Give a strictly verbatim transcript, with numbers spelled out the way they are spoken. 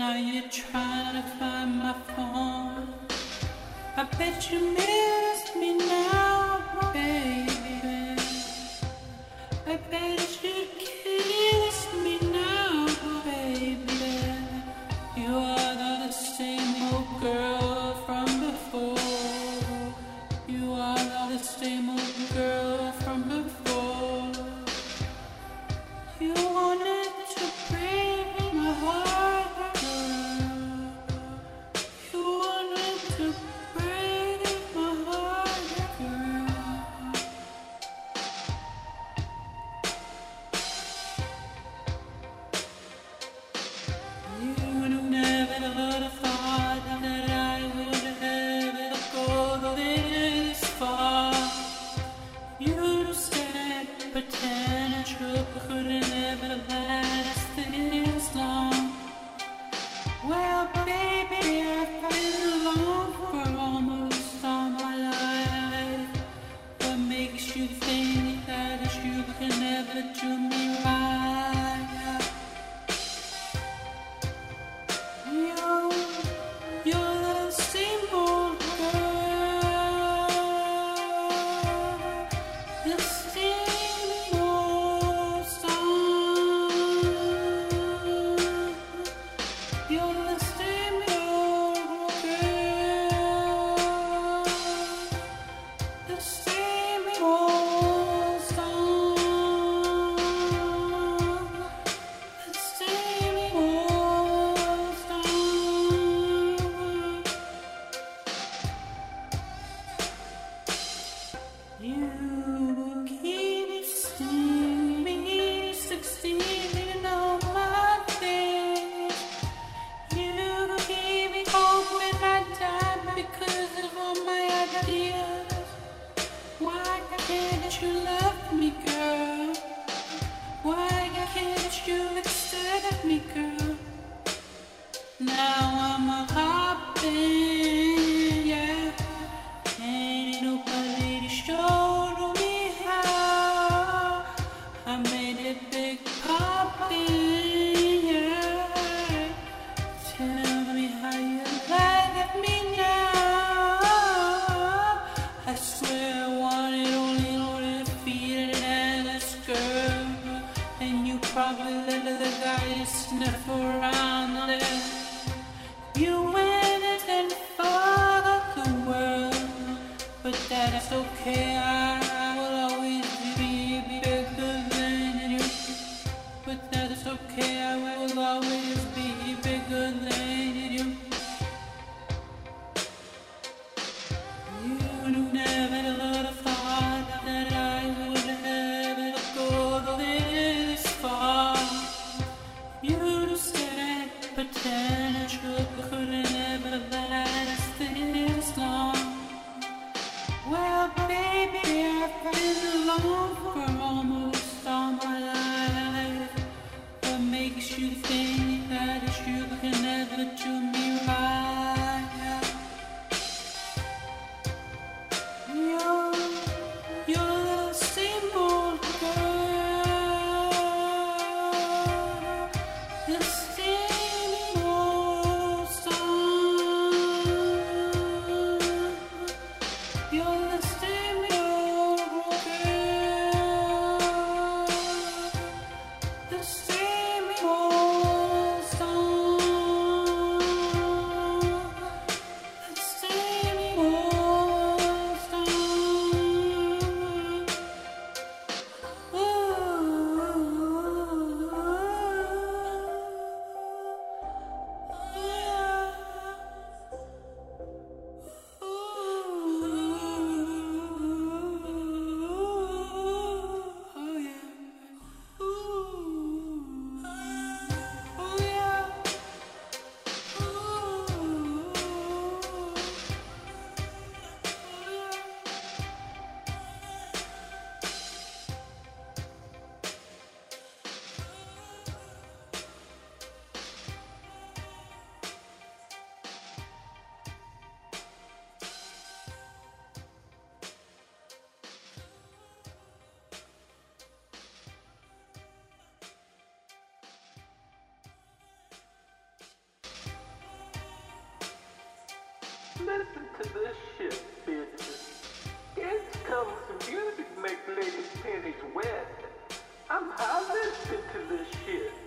Now you're trying to find my phone. I bet you miss me now, baby. I bet you kiss me now, baby. You are not the same old girl from before. You are not the same old girl from before. You wanted to break my heart, girl. You wanted to break my heart, girl. You never would have thought that I would ever go this far. You said potential could never last this long. Well, baby, I've been alone for almost all my life. What makes you think that you can never do me right? You, you're the same old girl, the same old song. You're the same old girl, the same old song, the same old song. You keep seeing me succeeding on my things. You keep me hope when I die because of all my ideas. Why can't you love me, girl? Why can't you accept me, girl? Now I'm a hopping, yeah. Ain't nobody to show me how. I made it big poppin', yeah. Tell me how you like me now. I swear I wanted only only to feed it and a skirt. And you probably let the guy sniff around there. You went and fucked the world, but that's okay. I will always be bigger than you. But that's okay. I will always be bigger than you. You never would have thought that I would ever go this far. You said potential could never last this long. Well, baby, I've been alone for almost all my life. What makes you think that you can never do me right? You're, you're the same old girl, the same old song. You're the same old girl, Listen to this shit, bitches. It's comes music make ladies' panties wet. I'm high listening to this shit.